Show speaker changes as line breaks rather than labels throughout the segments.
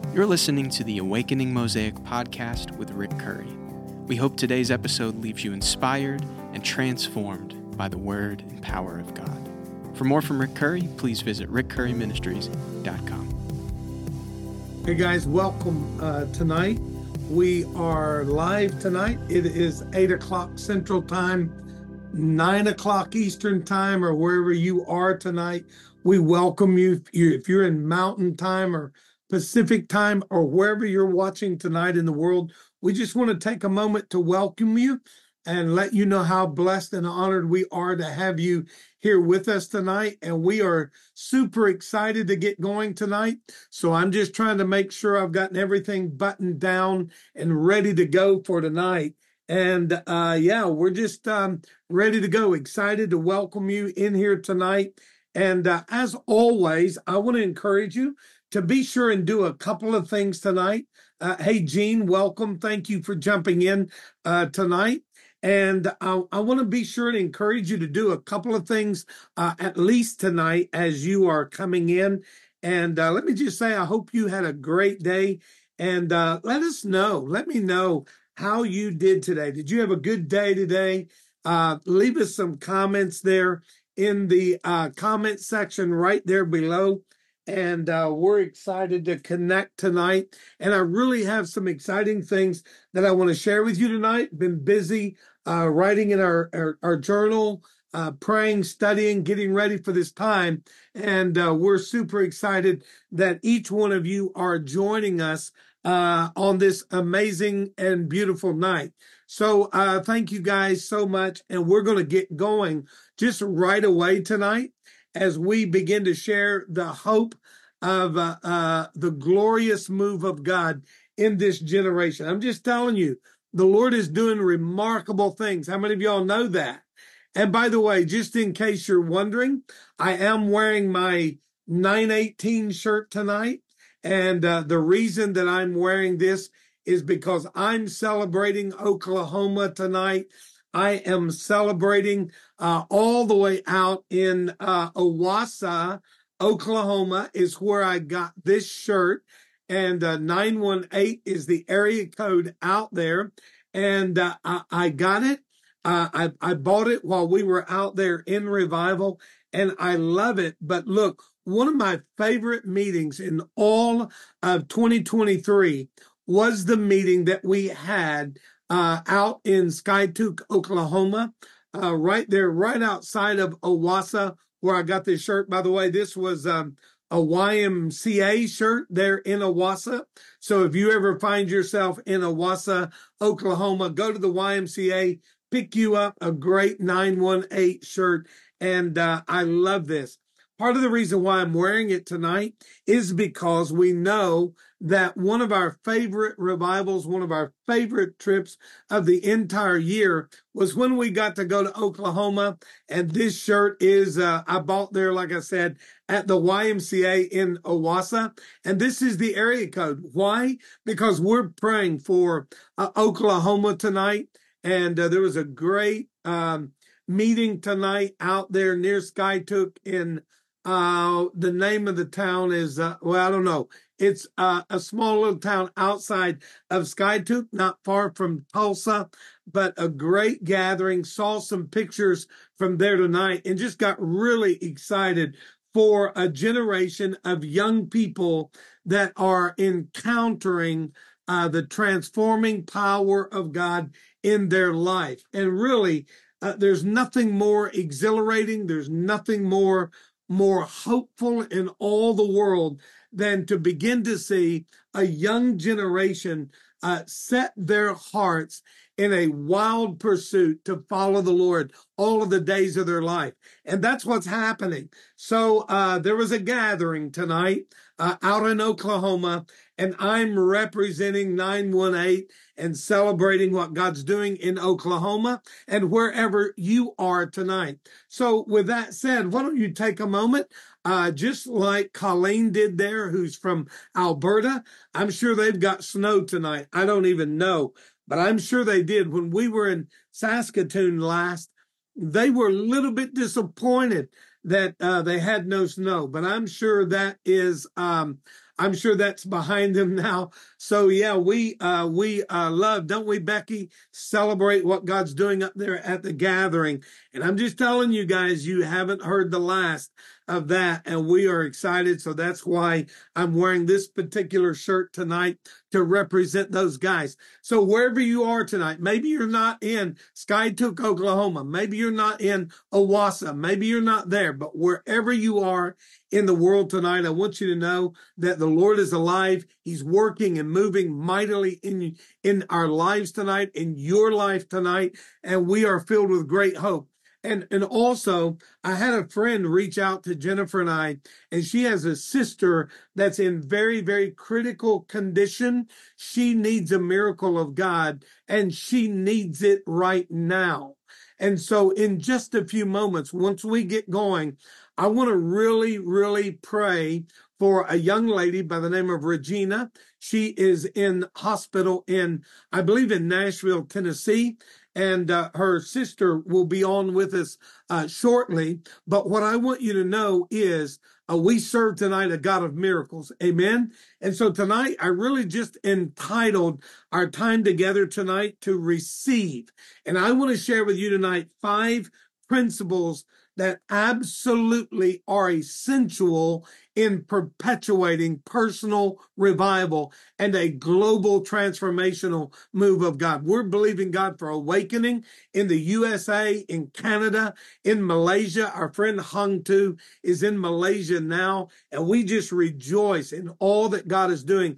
You're listening to the Awakening Mosaic podcast with Rick Curry. We hope today's episode leaves you inspired and transformed by the word and power of God. For more from Rick Curry, please visit rickcurryministries.com.
Hey guys, welcome tonight. We are live tonight. It is 8 o'clock Central Time, 9 o'clock Eastern Time, or wherever you are tonight. We welcome you. If you're in Mountain Time or Pacific Time or wherever you're watching tonight in the world, we just want to take a moment to welcome you and let you know how blessed and honored we are to have you here with us tonight. And we are super excited to get going tonight. So I'm just trying to make sure I've gotten everything buttoned down and ready to go for tonight. And we're just ready to go. Excited to welcome you in here tonight. And as always, I want to encourage you to be sure and do a couple of things tonight. Hey, Gene, welcome. Thank you for jumping in tonight. And I want to be sure and encourage you to do a couple of things at least tonight as you are coming in. And let me just say, I hope you had a great day. And let me know how you did today. Did you have a good day today? Leave us some comments there in the comment section right there below. And we're excited to connect tonight. And I really have some exciting things that I want to share with you tonight. Been busy writing in our journal, praying, studying, getting ready for this time. And we're super excited that each one of you are joining us on this amazing and beautiful night. So thank you guys so much. And we're going to get going just right away tonight as we begin to share the hope of the glorious move of God in this generation. I'm just telling you, the Lord is doing remarkable things. How many of y'all know that? And by the way, just in case you're wondering, I am wearing my 918 shirt tonight. And the reason that I'm wearing this is because I'm celebrating Oklahoma tonight. I am celebrating all the way out in Owasso, Oklahoma is where I got this shirt. And 918 is the area code out there. And I got it. I bought it while we were out there in revival, and I love it. But look, one of my favorite meetings in all of 2023 was the meeting that we had out in Skiatook, Oklahoma, right there, right outside of Owasso, where I got this shirt. By the way, this was a YMCA shirt there in Owasso. So if you ever find yourself in Owasso, Oklahoma, go to the YMCA, pick you up a great 918 shirt. And I love this. Part of the reason why I'm wearing it tonight is because we know that one of our favorite revivals, one of our favorite trips of the entire year was when we got to go to Oklahoma. And this shirt is, I bought there, like I said, at the YMCA in Owasso. And this is the area code. Why? Because we're praying for Oklahoma tonight. And there was a great meeting tonight out there near Skiatook in the name of the town is, I don't know. It's a small little town outside of Skiatook, not far from Tulsa, but a great gathering. Saw some pictures from there tonight and just got really excited for a generation of young people that are encountering the transforming power of God in their life. And really, there's nothing more exhilarating. There's nothing more hopeful in all the world than to begin to see a young generation set their hearts in a wild pursuit to follow the Lord all of the days of their life. And that's what's happening. So there was a gathering tonight out in Oklahoma, and I'm representing 918 and celebrating what God's doing in Oklahoma and wherever you are tonight. So with that said, why don't you take a moment, just like Colleen did there, who's from Alberta. I'm sure they've got snow tonight. I don't even know, but I'm sure they did. When we were in Saskatoon last, they were a little bit disappointed that they had no snow, but I'm sure that is I'm sure that's behind them now. So yeah, we love, don't we, Becky, celebrate what God's doing up there at the gathering. And I'm just telling you guys, you haven't heard the last of that, and we are excited. So that's why I'm wearing this particular shirt tonight to represent those guys. So wherever you are tonight, maybe you're not in Skiatook, Oklahoma. Maybe you're not in Owasso. Maybe you're not there, but wherever you are in the world tonight, I want you to know that the Lord is alive. He's working and moving mightily in our lives tonight, in your life tonight, and we are filled with great hope. And also, I had a friend reach out to Jennifer and I, and she has a sister that's in very, very critical condition. She needs a miracle of God, and she needs it right now. And so in just a few moments, once we get going, I want to really, really pray for a young lady by the name of Regina. She is in hospital I believe in Nashville, Tennessee. And her sister will be on with us shortly. But what I want you to know is we serve tonight a God of miracles. Amen. And so tonight, I really just entitled our time together tonight to receive. And I want to share with you tonight 5 principles that absolutely are essential in perpetuating personal revival and a global transformational move of God. We're believing God for awakening in the USA, in Canada, in Malaysia. Our friend Hung Tu is in Malaysia now, and we just rejoice in all that God is doing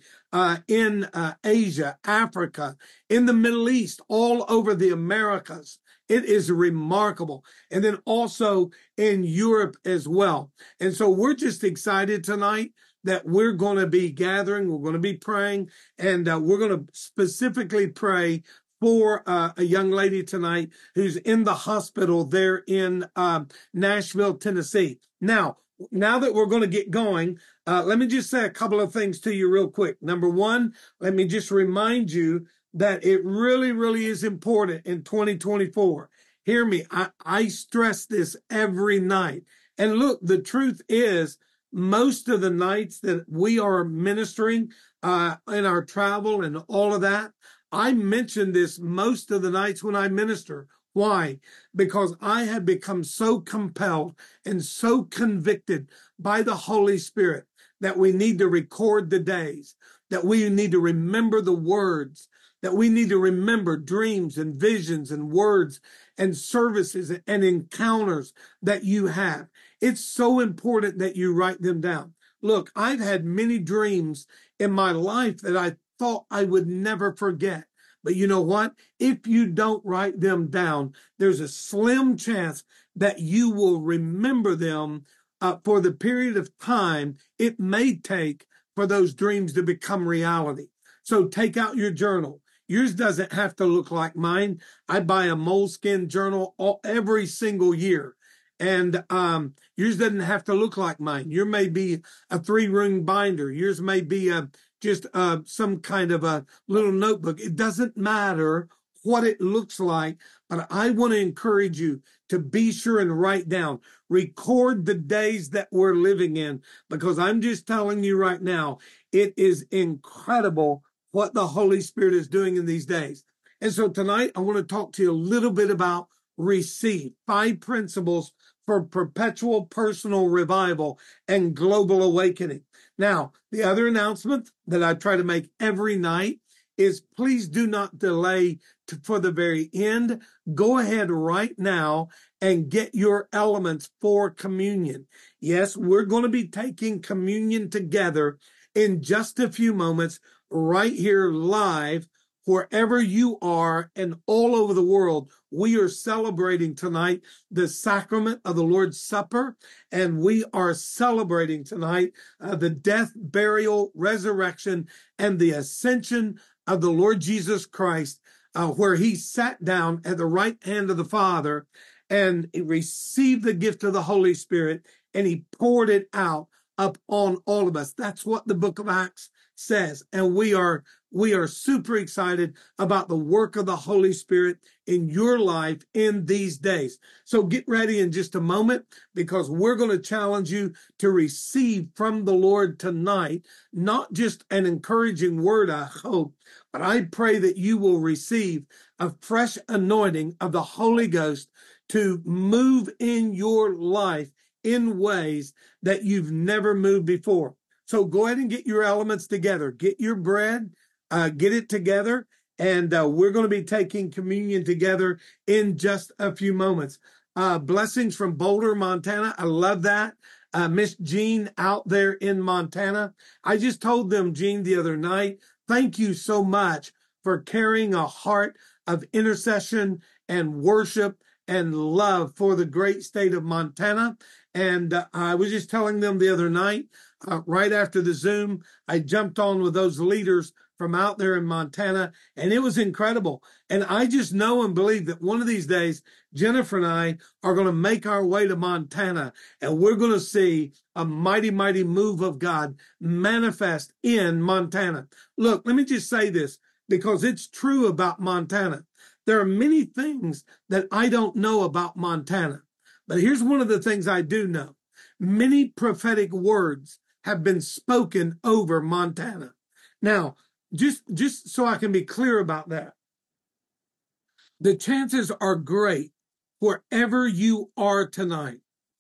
in Asia, Africa, in the Middle East, all over the Americas. It is remarkable. And then also in Europe as well. And so we're just excited tonight that we're going to be gathering. We're going to be praying, and we're going to specifically pray for a young lady tonight who's in the hospital there in Nashville, Tennessee. Now that we're going to get going, let me just say a couple of things to you real quick. Number one, let me just remind you that it really, really is important in 2024. Hear me. I stress this every night. And look, the truth is, most of the nights that we are ministering in our travel and all of that, I mention this most of the nights when I minister. Why? Because I have become so compelled and so convicted by the Holy Spirit that we need to record the days, that we need to remember the words, that we need to remember dreams and visions and words and services and encounters that you have. It's so important that you write them down. Look, I've had many dreams in my life that I thought I would never forget. But you know what? If you don't write them down, there's a slim chance that you will remember them for the period of time it may take for those dreams to become reality. So take out your journal. Yours doesn't have to look like mine. I buy a Moleskine journal every single year. And yours doesn't have to look like mine. Yours may be a 3-ring binder. Yours may be just some kind of a little notebook. It doesn't matter what it looks like, but I want to encourage you to be sure and write down, record the days that we're living in, because I'm just telling you right now, it is incredible what the Holy Spirit is doing in these days. And so tonight, I want to talk to you a little bit about receive, 5 principles for perpetual personal revival and global awakening. Now, the other announcement that I try to make every night is please do not delay for the very end. Go ahead right now and get your elements for communion. Yes, we're going to be taking communion together in just a few moments, right here live, wherever you are and all over the world. We are celebrating tonight the sacrament of the Lord's Supper, and we are celebrating tonight the death, burial, resurrection, and the ascension of the Lord Jesus Christ, where he sat down at the right hand of the Father and he received the gift of the Holy Spirit, and he poured it out up on all of us. That's what the book of Acts says. And we are super excited about the work of the Holy Spirit in your life in these days. So get ready in just a moment, because we're going to challenge you to receive from the Lord tonight, not just an encouraging word, I hope, but I pray that you will receive a fresh anointing of the Holy Ghost to move in your life in ways that you've never moved before. So go ahead and get your elements together. Get your bread, get it together, and we're going to be taking communion together in just a few moments. Blessings from Boulder, Montana. I love that. Miss Jean out there in Montana. I just told them, Jean, the other night, thank you so much for carrying a heart of intercession and worship and love for the great state of Montana. And I was just telling them the other night, right after the Zoom, I jumped on with those leaders from out there in Montana, and it was incredible. And I just know and believe that one of these days, Jennifer and I are going to make our way to Montana, and we're going to see a mighty, mighty move of God manifest in Montana. Look, let me just say this, because it's true about Montana. There are many things that I don't know about Montana, but here's one of the things I do know. Many prophetic words have been spoken over Montana. Now, just so I can be clear about that, the chances are great wherever you are tonight,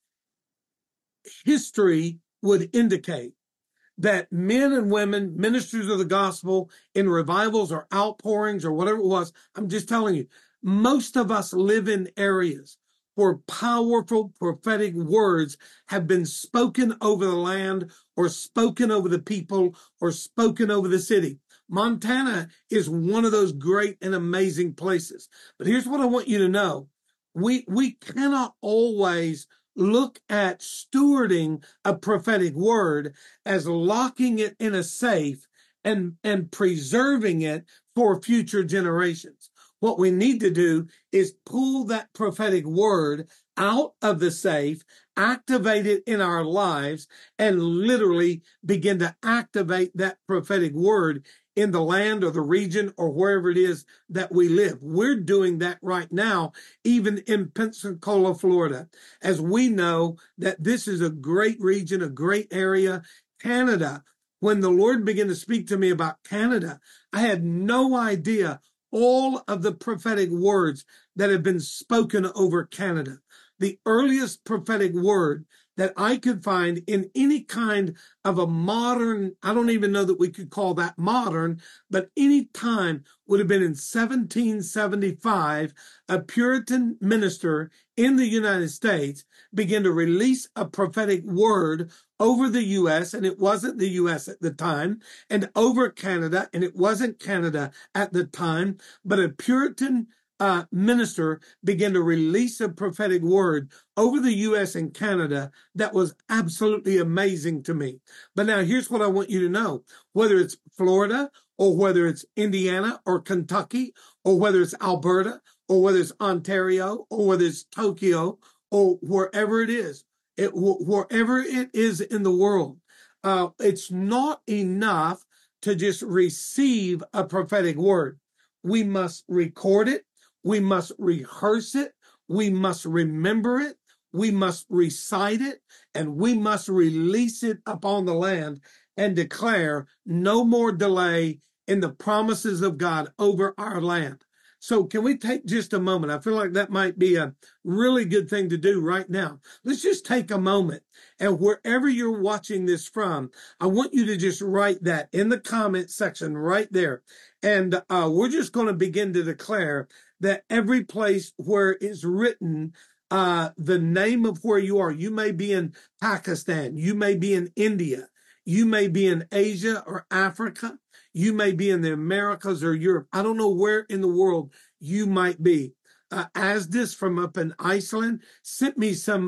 history would indicate that men and women, ministers of the gospel in revivals or outpourings or whatever it was, I'm just telling you, most of us live in areas where powerful prophetic words have been spoken over the land or spoken over the people or spoken over the city. Montana is one of those great and amazing places. But here's what I want you to know. We cannot always look at stewarding a prophetic word as locking it in a safe and preserving it for future generations. What we need to do is pull that prophetic word out of the safe, activate it in our lives, and literally begin to activate that prophetic word in the land or the region or wherever it is that we live. We're doing that right now, even in Pensacola, Florida, as we know that this is a great region, a great area. Canada, when the Lord began to speak to me about Canada, I had no idea all of the prophetic words that have been spoken over Canada. The earliest prophetic word that I could find in any kind of a modern, I don't even know that we could call that modern, but any time would have been in 1775, a Puritan minister in the United States began to release a prophetic word over the U.S., and it wasn't the U.S. at the time, and over Canada, and it wasn't Canada at the time, but a Puritan minister began to release a prophetic word over the U.S. and Canada that was absolutely amazing to me. But now here's what I want you to know. Whether it's Florida or whether it's Indiana or Kentucky or whether it's Alberta or whether it's Ontario or whether it's Tokyo or wherever it is, wherever it is in the world, it's not enough to just receive a prophetic word. We must record it. We must rehearse it. We must remember it. We must recite it, and we must release it upon the land and declare no more delay in the promises of God over our land. So can we take just a moment? I feel like that might be a really good thing to do right now. Let's just take a moment, and wherever you're watching this from, I want you to just write that in the comment section right there. And we're just going to begin to declare that every place where it's written the name of where you are, you may be in Pakistan, you may be in India, you may be in Asia or Africa, you may be in the Americas or Europe. I don't know where in the world you might be. Asdis from up in Iceland sent me some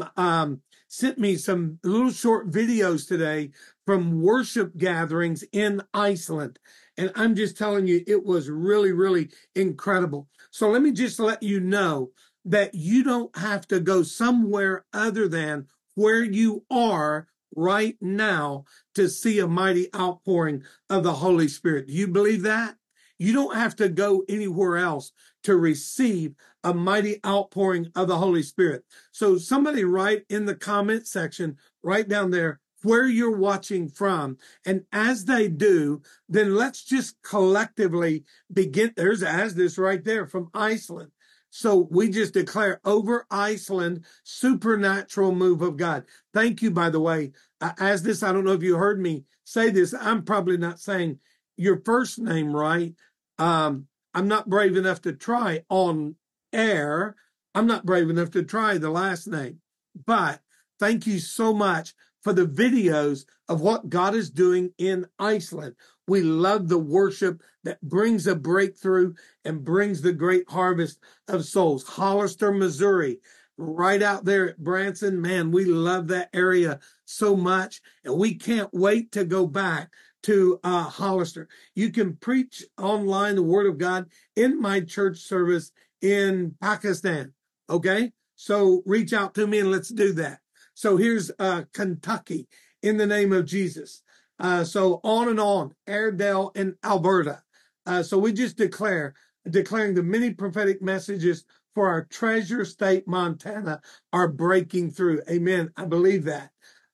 little short videos today from worship gatherings in Iceland. And I'm just telling you, it was really, really incredible. So let me just let you know that you don't have to go somewhere other than where you are right now to see a mighty outpouring of the Holy Spirit. Do you believe that? You don't have to go anywhere else to receive a mighty outpouring of the Holy Spirit. So somebody write in the comment section, right down there, where you're watching from. And as they do, then let's just collectively begin. There's Asdis right there from Iceland. So we just declare over Iceland, supernatural move of God. Thank you, by the way. Asdis, I don't know if you heard me say this. I'm probably not saying your first name right. I'm not brave enough to try on air. I'm not brave enough to try the last name. But thank you so much for the videos of what God is doing in Iceland. We love the worship that brings a breakthrough and brings the great harvest of souls. Hollister, Missouri, right out there at Branson. Man, we love that area so much. And we can't wait to go back to Hollister. You can preach online the word of God in my church service in Pakistan. Okay? So reach out to me and let's do that. So here's Kentucky in the name of Jesus. So on, Airedale and Alberta. So we just declaring the many prophetic messages for our treasure state, Montana, are breaking through. Amen. I believe that.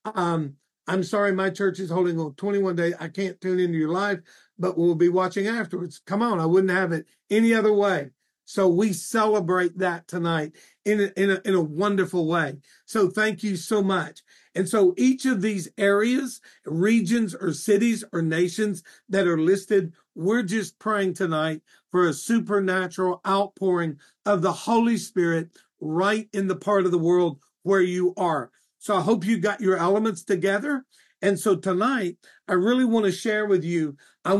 I'm sorry, my church is holding on 21 days. I can't tune into your live, but we'll be watching afterwards. Come on, I wouldn't have it any other way. So we celebrate that tonight in a wonderful way. So thank you so much. And so each of these areas, regions, or cities or nations that are listed, we're just praying tonight for a supernatural outpouring of the Holy Spirit right in the part of the world where you are. So I hope you got your elements together. And so tonight, I really want to share with you,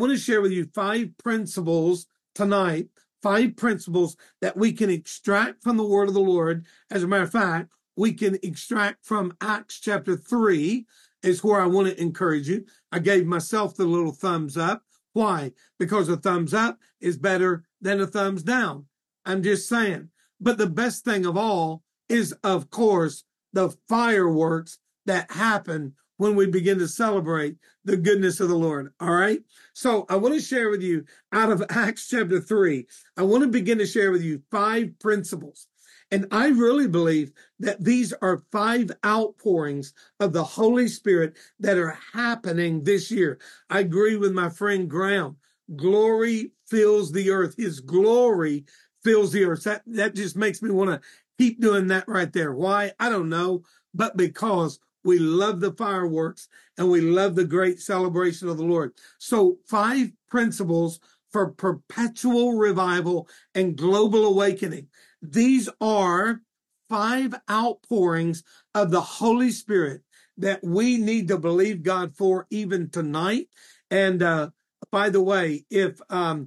5 principles tonight, 5 principles that we can extract from the word of the Lord. As a matter of fact, we can extract from Acts chapter 3 is where I want to encourage you. I gave myself the little thumbs up. Why? Because a thumbs up is better than a thumbs down. I'm just saying. But the best thing of all is, of course, the fireworks that happen when we begin to celebrate the goodness of the Lord. All right. So I want to share with you out of Acts chapter 3, I want to begin to share with you 5 principles. And I really believe that these are 5 outpourings of the Holy Spirit that are happening this year. I agree with my friend Graham. Glory fills the earth. His glory fills the earth. That just makes me want to keep doing that right there. Why? I don't know, but because we love the fireworks and we love the great celebration of the Lord. So 5 principles for perpetual revival and global awakening. These are 5 outpourings of the Holy Spirit that we need to believe God for even tonight. And by the way, if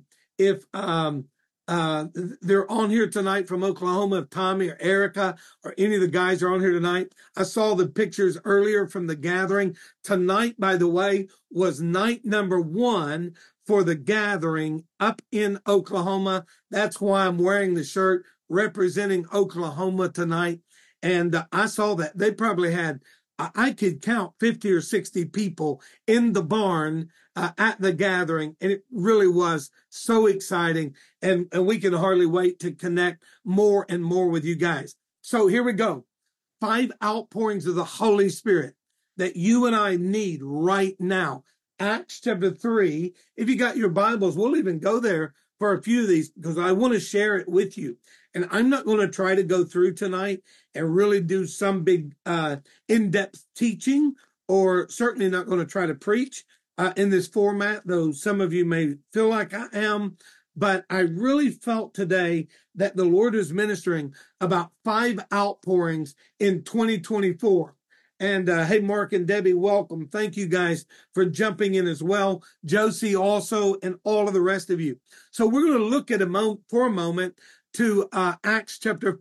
they're on here tonight from Oklahoma, if Tommy or Erica or any of the guys are on here tonight. I saw the pictures earlier from the gathering. Tonight, by the way, was night number 1 for the gathering up in Oklahoma. That's why I'm wearing the shirt representing Oklahoma tonight. And I saw that they probably had, I could count 50 or 60 people in the barn at the gathering. And it really was so exciting. And we can hardly wait to connect more and more with you guys. So here we go. 5 outpourings of the Holy Spirit that you and I need right now. Acts chapter 3. If you got your Bibles, we'll even go there for a few of these because I want to share it with you. And I'm not going to try to go through tonight and really do some big in-depth teaching, or certainly not going to try to preach in this format, though some of you may feel like I am. But I really felt today that the Lord is ministering about 5 outpourings in 2024. And hey, Mark and Debbie, welcome. Thank you guys for jumping in as well. Josie also, and all of the rest of you. So we're going to look at for a moment to Acts chapter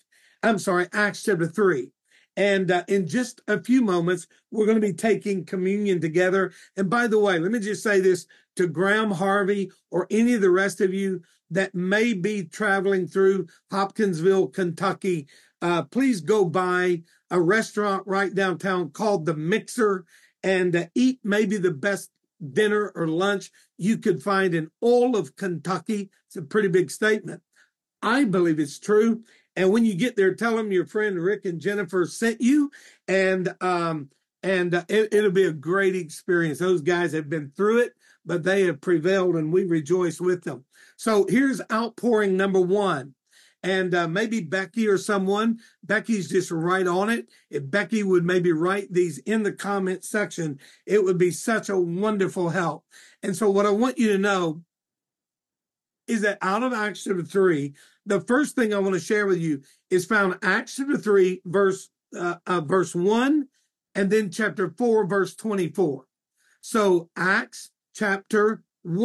3. And in just a few moments, we're going to be taking communion together. And by the way, let me just say this to Graham Harvey or any of the rest of you that may be traveling through Hopkinsville, Kentucky. Please go by a restaurant right downtown called The Mixer and eat maybe the best dinner or lunch you could find in all of Kentucky. It's a pretty big statement. I believe it's true. And when you get there, tell them your friend Rick and Jennifer sent you, and it'll be a great experience. Those guys have been through it, but they have prevailed, and we rejoice with them. So here's outpouring number one. And maybe Becky or someone, Becky's just right on it. If Becky would maybe write these in the comment section, it would be such a wonderful help. And so what I want you to know is that out of Acts chapter 3, the first thing I want to share with you is found Acts chapter 3, verse 1, and then chapter 4, verse 24. So Acts chapter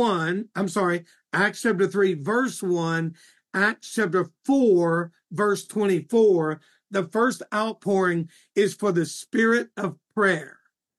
3, verse 1, Acts chapter 4, verse 24, the first outpouring is for the spirit of prayer.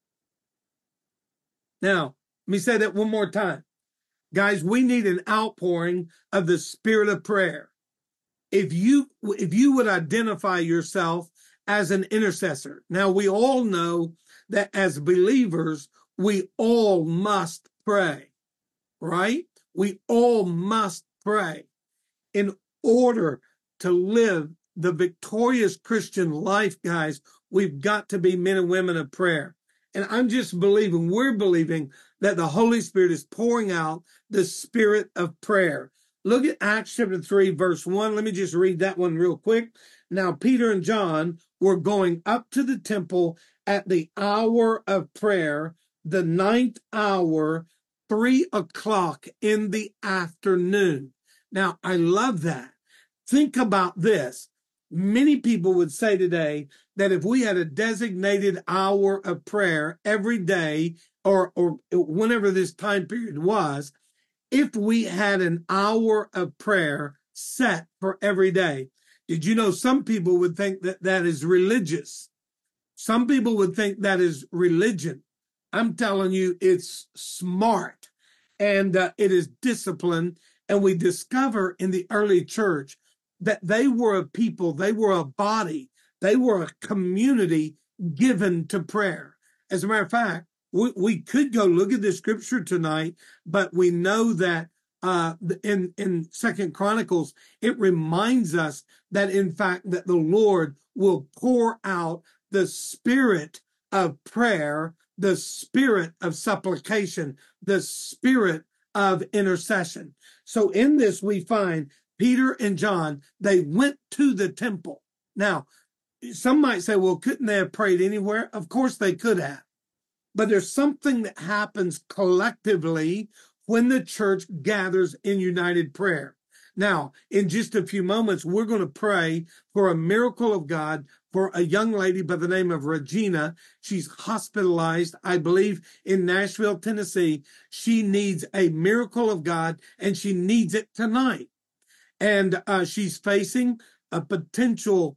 Now, let me say that one more time. Guys, we need an outpouring of the spirit of prayer. If you would identify yourself as an intercessor. Now, we all know that as believers, we all must pray, right? We all must pray. In order to live the victorious Christian life, guys, we've got to be men and women of prayer. And I'm just believing, we're believing that the Holy Spirit is pouring out the spirit of prayer. Look at Acts chapter 3, verse 1. Let me just read that one real quick. Now, Peter and John were going up to the temple at the hour of prayer, the ninth hour, 3 o'clock in the afternoon. Now, I love that. Think about this. Many people would say today that if we had a designated hour of prayer every day or whenever this time period was, if we had an hour of prayer set for every day, did you know some people would think that that is religious? Some people would think that is religion. I'm telling you, it's smart and it is discipline. And we discover in the early church that they were a people, they were a body, they were a community given to prayer. As a matter of fact, we could go look at the scripture tonight, but we know that in 2 Chronicles, it reminds us that in fact that the Lord will pour out the spirit of prayer, the spirit of supplication, the spirit of intercession. So in this, we find Peter and John, they went to the temple. Now, some might say, well, couldn't they have prayed anywhere? Of course they could have. But there's something that happens collectively when the church gathers in united prayer. Now, in just a few moments, we're going to pray for a miracle of God for a young lady by the name of Regina. She's hospitalized, I believe, in Nashville, Tennessee. She needs a miracle of God, and she needs it tonight. And she's facing a potential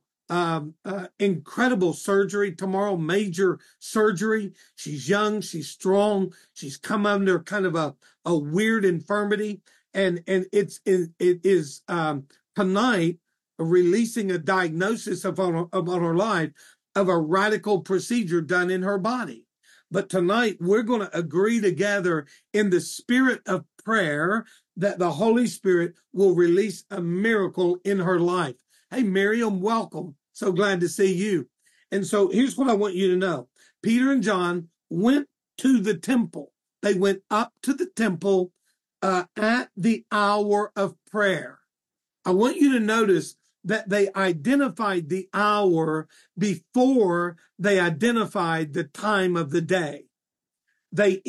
incredible surgery tomorrow, major surgery. She's young, she's strong, she's come under kind of a weird infirmity. And it is tonight releasing a diagnosis upon her life of a radical procedure done in her body. But tonight we're going to agree together in the spirit of prayer that the Holy Spirit will release a miracle in her life. Hey, Miriam, welcome. So glad to see you. And so here's what I want you to know. Peter and John went to the temple. They went up to the temple at the hour of prayer. I want you to notice that they identified the hour before they identified the time of the day. They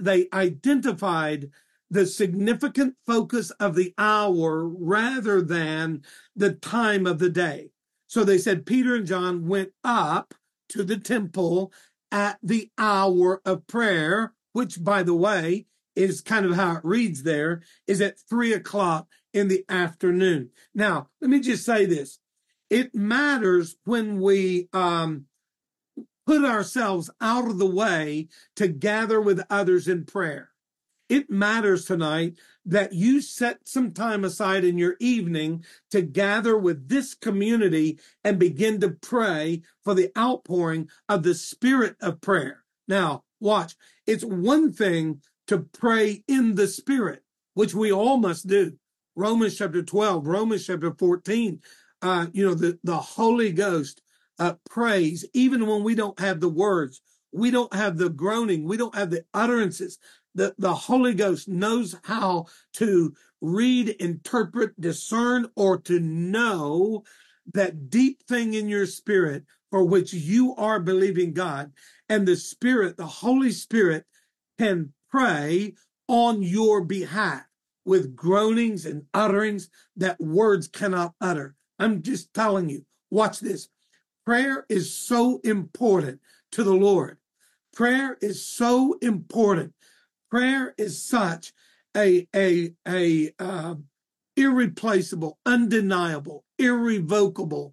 identified the significant focus of the hour rather than the time of the day. So they said Peter and John went up to the temple at the hour of prayer, which, by the way, is kind of how it reads there, is at 3 o'clock in the afternoon. Now, let me just say this. It matters when we put ourselves out of the way to gather with others in prayer. It matters tonight that you set some time aside in your evening to gather with this community and begin to pray for the outpouring of the spirit of prayer. Now, watch. It's one thing to pray in the spirit, which we all must do. Romans chapter 12, Romans chapter 14, the Holy Ghost prays even when we don't have the words. We don't have the groaning. We don't have the utterances. The Holy Ghost knows how to read, interpret, discern, or to know that deep thing in your spirit for which you are believing God. And the Spirit, the Holy Spirit, can pray on your behalf with groanings and utterings that words cannot utter. I'm just telling you, watch this. Prayer is so important to the Lord. Prayer is so important. Prayer is such a irreplaceable, undeniable, irrevocable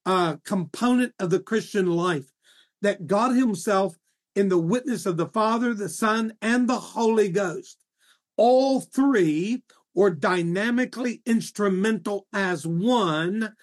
component of the Christian life that God himself, in the witness of the Father, the Son, and the Holy Ghost, all three were dynamically instrumental as one,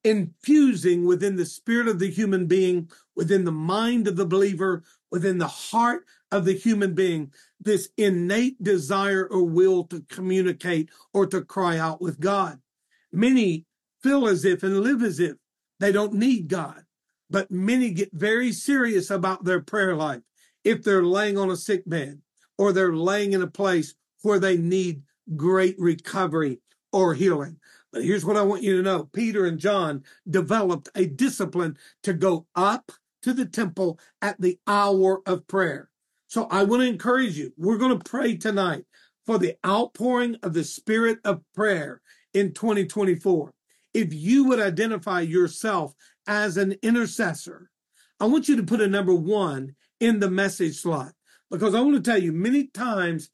infusing within the spirit of the human being, within the mind of the believer, within the heart of the human being, this innate desire or will to communicate or to cry out with God. Many feel as if and live as if they don't need God, but many get very serious about their prayer life if they're laying on a sick bed or they're laying in a place where they need great recovery or healing. But here's what I want you to know. Peter and John developed a discipline to go up to the temple at the hour of prayer. So I want to encourage you. We're going to pray tonight for the outpouring of the spirit of prayer in 2024. If you would identify yourself as an intercessor, I want you to put a number 1 in the message slot, because I want to tell you many times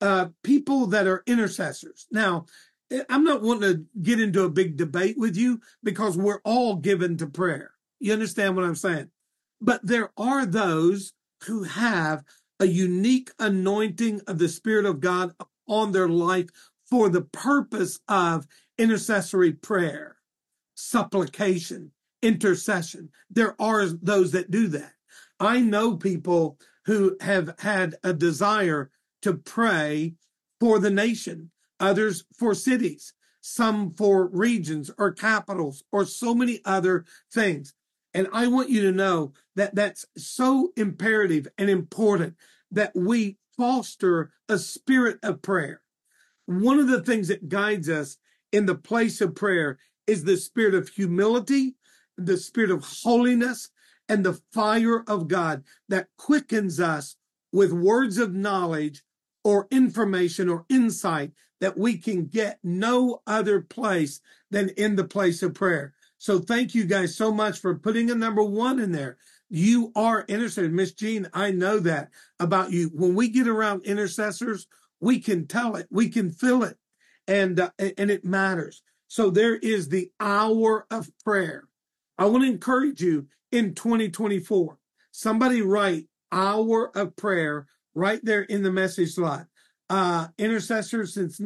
people that are intercessors. Now, I'm not wanting to get into a big debate with you because we're all given to prayer. You understand what I'm saying? But there are those who have a unique anointing of the Spirit of God on their life for the purpose of intercessory prayer, supplication, intercession. There are those that do that. I know people who have had a desire to pray for the nation, others for cities, some for regions or capitals or so many other things. And I want you to know that that's so imperative and important that we foster a spirit of prayer. One of the things that guides us in the place of prayer is the spirit of humility, the spirit of holiness, and the fire of God that quickens us with words of knowledge or information or insight that we can get no other place than in the place of prayer. So thank you guys so much for putting a number 1 in there. You are intercessors. Miss Jean, I know that about you. When we get around intercessors, we can tell it, we can feel it, and it matters. So there is the hour of prayer. I want to encourage you in 2024. Somebody write hour of prayer right there in the message slot. Intercessors since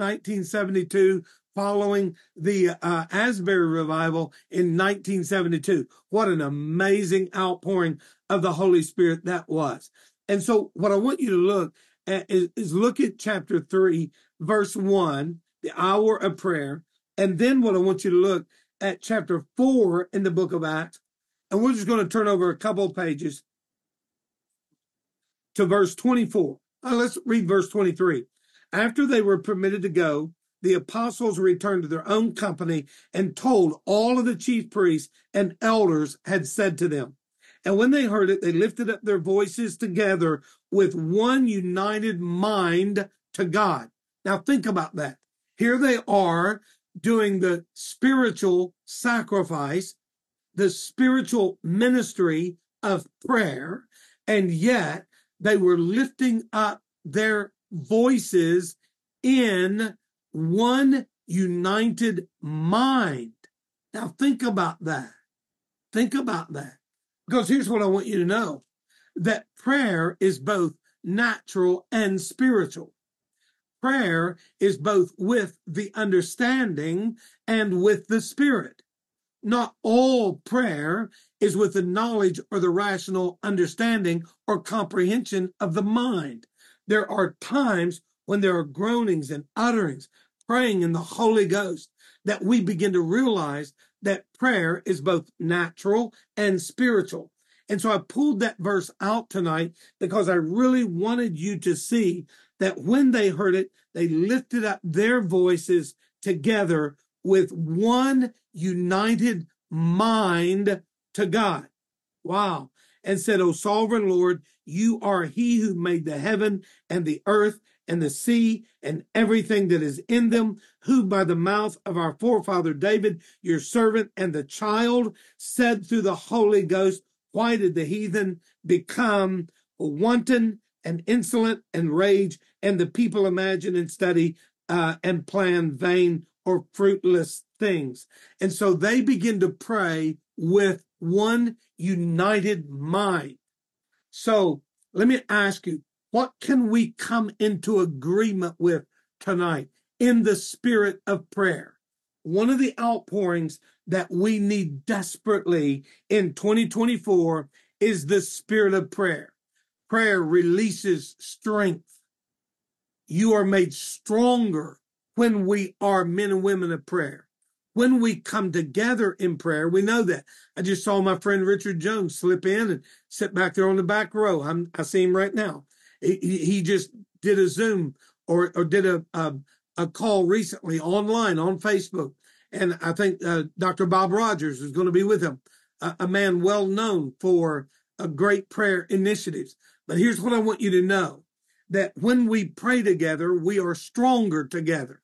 1972, following the Asbury revival in 1972. What an amazing outpouring of the Holy Spirit that was. And so what I want you to look at is look at chapter 3, verse 1, the hour of prayer. And then what I want you to look at chapter 4 in the book of Acts. And we're just going to turn over a couple of pages to verse 24. Let's read verse 23. After they were permitted to go, the apostles returned to their own company and told all of the chief priests and elders had said to them. And when they heard it, they lifted up their voices together with one united mind to God. Now think about that. Here they are doing the spiritual sacrifice, the spiritual ministry of prayer, and yet they were lifting up their voices in one united mind. Now think about that. Think about that. Because here's what I want you to know, that prayer is both natural and spiritual. prayer is both with the understanding and with the spirit. Not all prayer is with the knowledge or the rational understanding or comprehension of the mind. There are times when there are groanings and utterings, praying in the Holy Ghost, that we begin to realize that prayer is both natural and spiritual. And so I pulled that verse out tonight because I really wanted you to see that when they heard it, they lifted up their voices together with one united mind to God. Wow. And said, O sovereign Lord, you are he who made the heaven and the earth and the sea and everything that is in them, who by the mouth of our forefather David, your servant and the child, said through the Holy Ghost, why did the heathen become wanton and insolent and rage, and the people imagine and study and plan vain or fruitless things? And so they begin to pray with one united mind. So let me ask you, what can we come into agreement with tonight in the spirit of prayer? One of the outpourings that we need desperately in 2024 is the spirit of prayer. Prayer releases strength. You are made stronger when we are men and women of prayer. When we come together in prayer, we know that. I just saw my friend Richard Jones slip in and sit back there on the back row. I see him right now. He just did a Zoom or did a call recently online on Facebook. And I think Dr. Bob Rogers is going to be with him, a man well known for great prayer initiatives. But here's what I want you to know, that when we pray together, we are stronger together.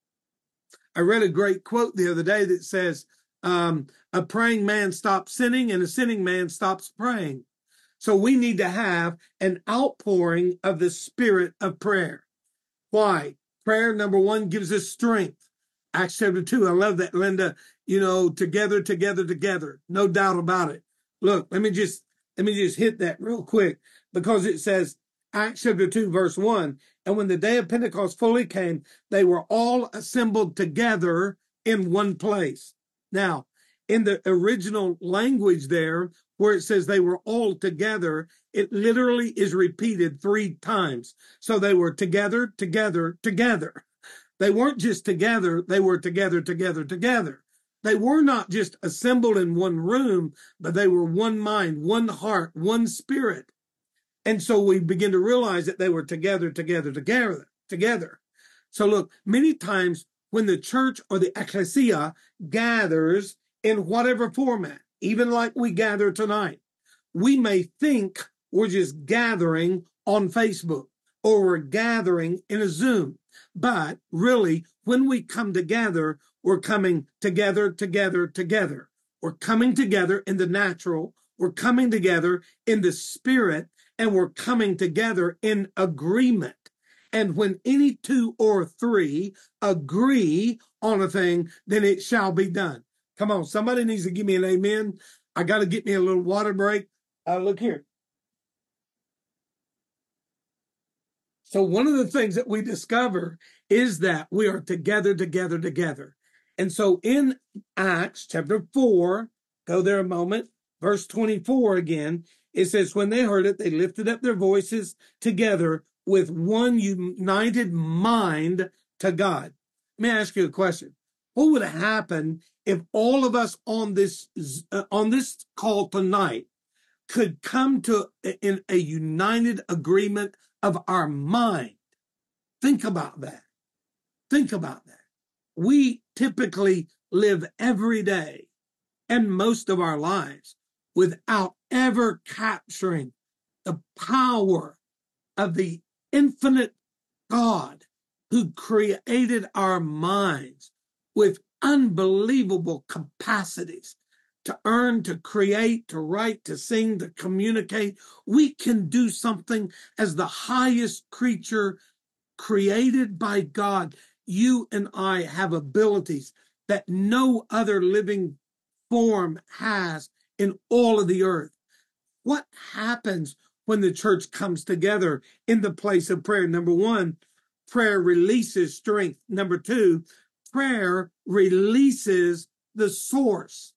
I read a great quote the other day that says, a praying man stops sinning and a sinning man stops praying. So we need to have an outpouring of the spirit of prayer. Why? Prayer, number one, gives us strength. Acts chapter 2, I love that, Linda. Together, together, together. No doubt about it. Look, let me just hit that real quick, because it says, Acts chapter 2, verse 1, and when the day of Pentecost fully came, they were all assembled together in one place. Now, in the original language there, where it says they were all together, it literally is repeated 3 times. So they were together, together, together. They weren't just together, they were together, together, together. They were not just assembled in one room, but they were one mind, one heart, one spirit. And so we begin to realize that they were together, together, together, together. So look, many times when the church or the ecclesia gathers in whatever format, even like we gather tonight, we may think we're just gathering on Facebook or we're gathering in a Zoom. But really, when we come together, we're coming together, together, together. We're coming together in the natural. We're coming together in the spirit. And we're coming together in agreement. And when any 2 or 3 agree on a thing, then it shall be done. Come on, somebody needs to give me an amen. I got to get me a little water break. Look here. So one of the things that we discover is that we are together, together, together. And so in Acts chapter 4, go there a moment, verse 24 again, it says, when they heard it, they lifted up their voices together with one united mind to God. Let me ask you a question. What would happen if all of us on this call tonight could come to in a united agreement of our mind? Think about that. Think about that. We typically live every day and most of our lives without ever capturing the power of the infinite God who created our minds with unbelievable capacities to earn, to create, to write, to sing, to communicate. We can do something as the highest creature created by God. You and I have abilities that no other living form has in all of the earth. What happens when the church comes together in the place of prayer? Number one, prayer releases strength. Number two, prayer releases the source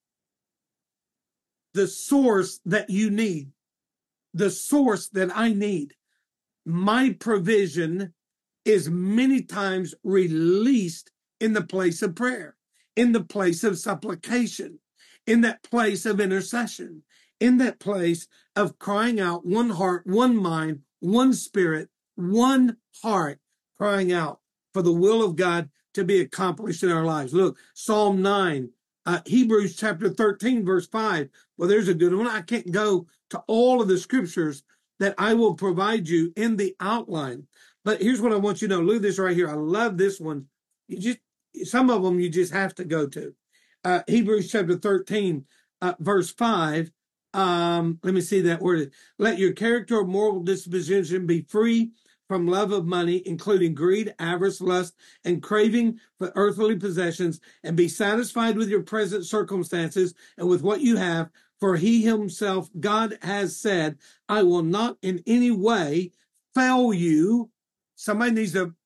that you need, the source that I need. My provision is many times released in the place of prayer, in the place of supplication, in that place of intercession, in that place of crying out, one heart, one mind, one spirit, one heart, crying out for the will of God to be accomplished in our lives. Look, Psalm 9, Hebrews chapter 13, verse 5. Well, there's a good one. I can't go to all of the scriptures that I will provide you in the outline. But here's what I want you to know. Look at this right here. I love this one. Some of them you just have to go to. Hebrews chapter 13, verse 5. Let me see that word. Let your character or moral disposition be free from love of money, including greed, avarice, lust, and craving for earthly possessions, and be satisfied with your present circumstances and with what you have. For he himself, God has said, I will not in any way fail you. Somebody needs to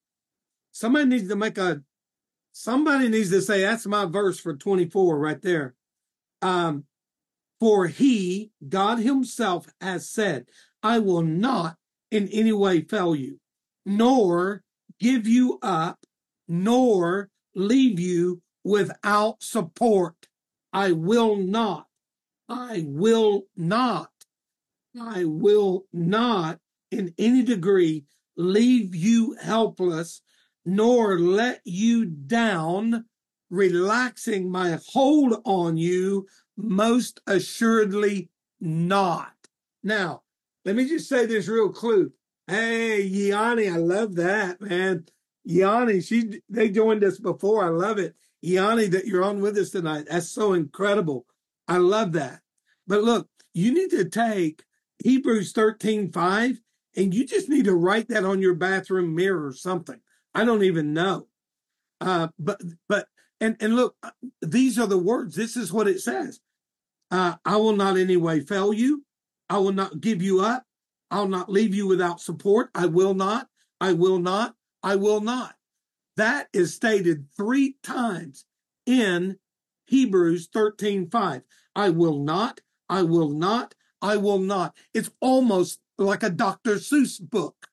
say, that's my verse for 24 right there. For he, God himself, has said, I will not in any way fail you, nor give you up, nor leave you without support. I will not in any degree leave you helpless, nor let you down, relaxing my hold on you, most assuredly not. Now, let me just say this real clue. Hey, Yanni, I love that, man. Yanni, they joined us before. I love it. Yanni, that you're on with us tonight. That's so incredible. I love that. But look, you need to take Hebrews 13:5, and you just need to write that on your bathroom mirror or something. I don't even know. But look, these are the words. This is what it says. I will not in any way fail you. I will not give you up. I'll not leave you without support. I will not. I will not. I will not. That is stated 3 times in Hebrews 13:5. I will not. I will not. I will not. It's almost like a Dr. Seuss book.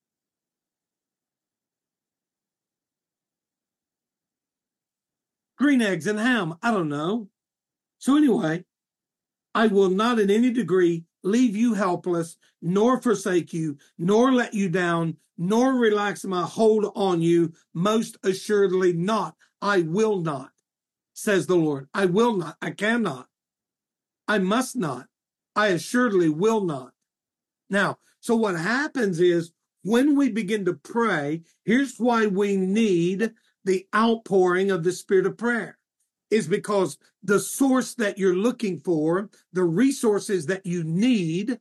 Green eggs and ham. I don't know. So anyway, I will not in any degree leave you helpless, nor forsake you, nor let you down, nor relax my hold on you, most assuredly not. I will not, says the Lord. I will not. I cannot. I must not. I assuredly will not. Now, so what happens is when we begin to pray, here's why we need the outpouring of the Spirit of prayer. Is because the source that you're looking for, the resources that you need,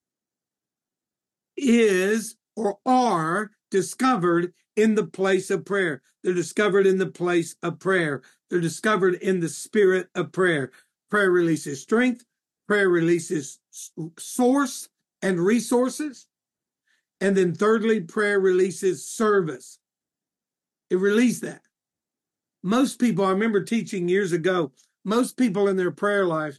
is or are discovered in the place of prayer. They're discovered in the place of prayer. They're discovered in the spirit of prayer. Prayer releases strength. Prayer releases source and resources. And then thirdly, prayer releases service. It released that. Most people, I remember teaching years ago, most people in their prayer life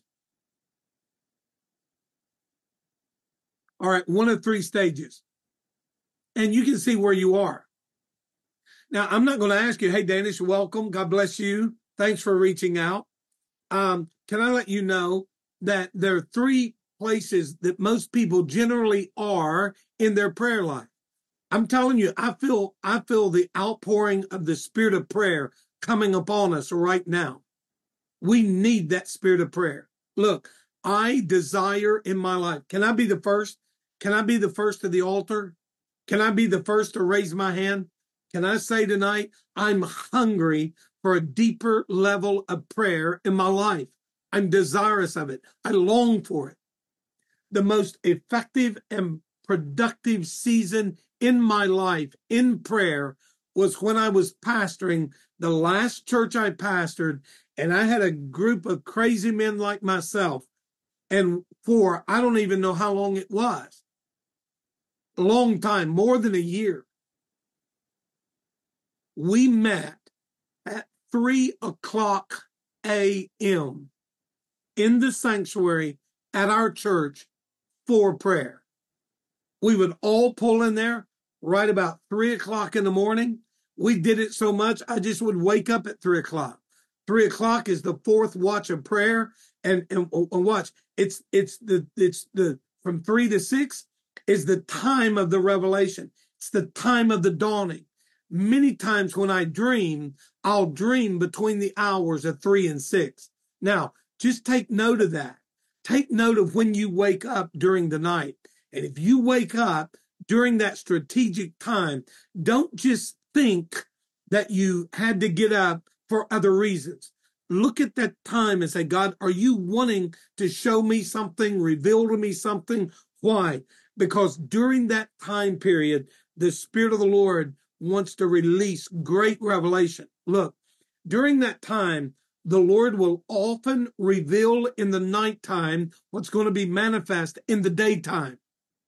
are at one of 3 stages. And you can see where you are. Now, I'm not going to ask you, hey, Danish, welcome. God bless you. Thanks for reaching out. Can I let you know that there are 3 places that most people generally are in their prayer life? I'm telling you, I feel the outpouring of the spirit of prayer coming upon us right now. We need that spirit of prayer. Look, I desire in my life. Can I be the first? Can I be the first to the altar? Can I be the first to raise my hand? Can I say tonight, I'm hungry for a deeper level of prayer in my life. I'm desirous of it. I long for it. The most effective and productive season in my life in prayer was when I was pastoring the last church I pastored, and I had a group of crazy men like myself. And for, I don't even know how long it was. A long time, more than a year. we met at 3:00 a.m. in the sanctuary at our church for prayer. We would all pull in there right about 3:00 in the morning. We did it so much, I just would wake up at 3:00. 3:00 is the fourth watch of prayer. And watch, it's the from 3 to 6 is the time of the revelation. It's the time of the dawning. Many times when I dream, I'll dream between the hours of 3 and 6. Now, just take note of that. Take note of when you wake up during the night. And if you wake up during that strategic time, don't just think that you had to get up for other reasons. Look at that time and say, God, are you wanting to show me something, reveal to me something? Why? Because during that time period, the Spirit of the Lord wants to release great revelation. Look, during that time, the Lord will often reveal in the nighttime what's going to be manifest in the daytime.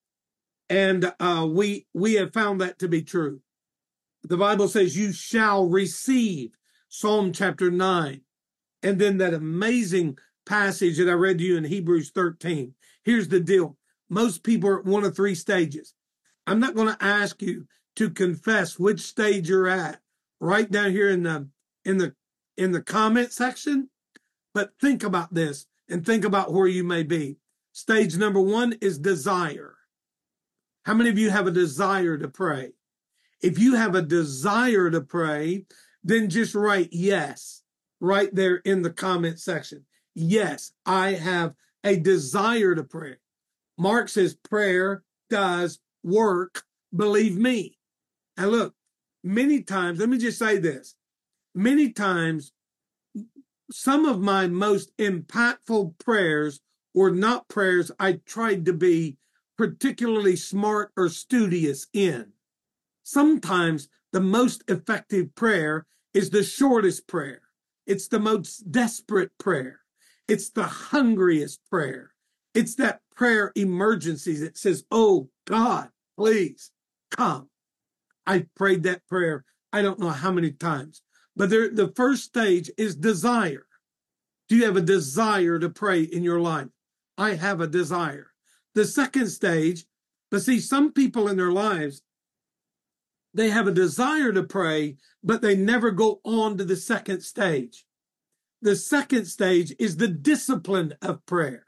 And we have found that to be true. The Bible says you shall receive, Psalm chapter 9. And then that amazing passage that I read to you in Hebrews 13. Here's the deal. Most people are at one of three stages. I'm not going to ask you to confess which stage you're at right down here in the comment section, but think about this and think about where you may be. Stage number 1 is desire. How many of you have a desire to pray? If you have a desire to pray, then just write yes right there in the comment section. Yes, I have a desire to pray. Mark says prayer does work, believe me. And look, many times, let me just say this. Many times, some of my most impactful prayers were not prayers I tried to be particularly smart or studious in. Sometimes the most effective prayer is the shortest prayer. It's the most desperate prayer. It's the hungriest prayer. It's that prayer emergency that says, oh God, please come. I prayed that prayer, I don't know how many times. But the first stage is desire. Do you have a desire to pray in your life? I have a desire. The second stage, but see, some people in their lives, they have a desire to pray, but they never go on to the second stage. The second stage is the discipline of prayer.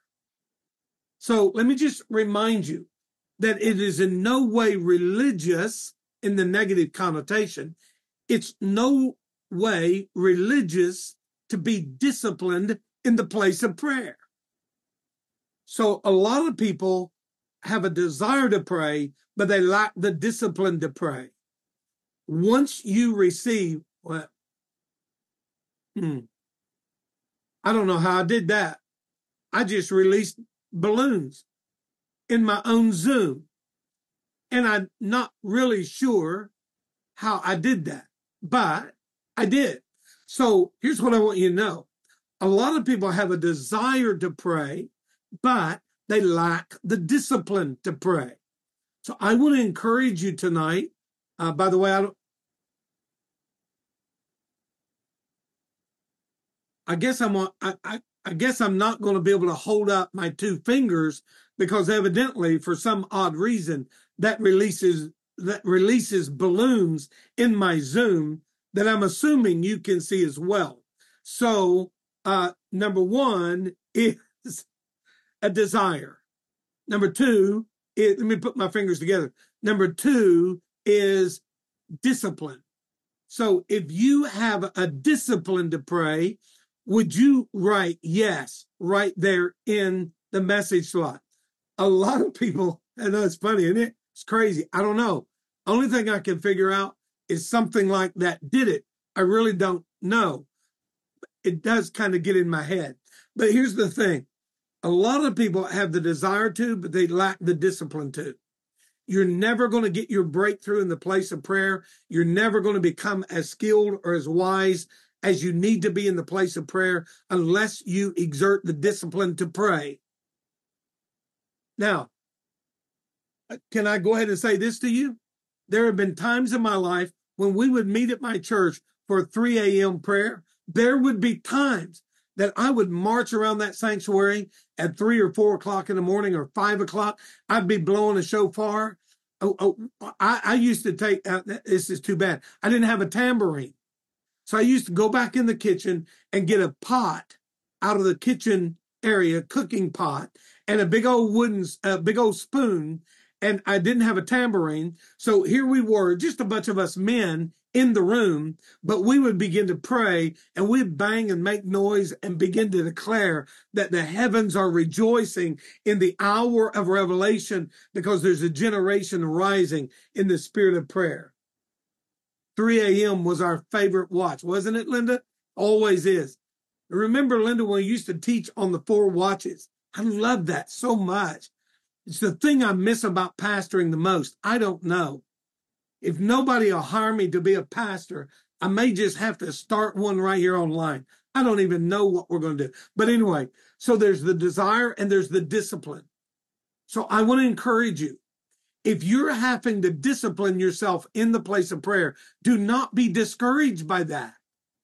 So let me just remind you that it is in no way religious in the negative connotation. It's no way religious to be disciplined in the place of prayer. So a lot of people have a desire to pray, but they lack the discipline to pray. Once you receive, well, I don't know how I did that. I just released balloons in my own Zoom. And I'm not really sure how I did that, but I did. So here's what I want you to know. A lot of people have a desire to pray, but they lack the discipline to pray. So I want to encourage you tonight. By the way, I guess I'm not going to be able to hold up my two fingers because evidently, for some odd reason, that releases balloons in my Zoom that I'm assuming you can see as well. So number 1 is a desire. Number 2 is, let me put my fingers together. Number 2 is discipline. So if you have a discipline to pray, would you write yes right there in the message slot? A lot of people, I know it's funny, isn't it? It's crazy. I don't know. Only thing I can figure out is something like that did it. I really don't know. It does kind of get in my head. But here's the thing. A lot of people have the desire to, but they lack the discipline to. You're never going to get your breakthrough in the place of prayer. You're never going to become as skilled or as wise as you need to be in the place of prayer unless you exert the discipline to pray. Now, can I go ahead and say this to you? There have been times in my life when we would meet at my church for 3 a.m. prayer, there would be times that I would march around that sanctuary at 3 or 4 o'clock in the morning or 5 o'clock. I'd be blowing a shofar. I used to take, this is too bad. I didn't have a tambourine. So I used to go back in the kitchen and get a pot out of the kitchen area, cooking pot, and a big old spoon. And I didn't have a tambourine. So here we were, just a bunch of us men in the room, but we would begin to pray and we'd bang and make noise and begin to declare that the heavens are rejoicing in the hour of revelation because there's a generation rising in the spirit of prayer. 3 a.m. was our favorite watch, wasn't it, Linda? Always is. Remember, Linda, when we used to teach on the 4 watches? I love that so much. It's the thing I miss about pastoring the most. I don't know. If nobody will hire me to be a pastor, I may just have to start one right here online. I don't even know what we're going to do. But anyway, so there's the desire and there's the discipline. So I want to encourage you. If you're having to discipline yourself in the place of prayer, do not be discouraged by that.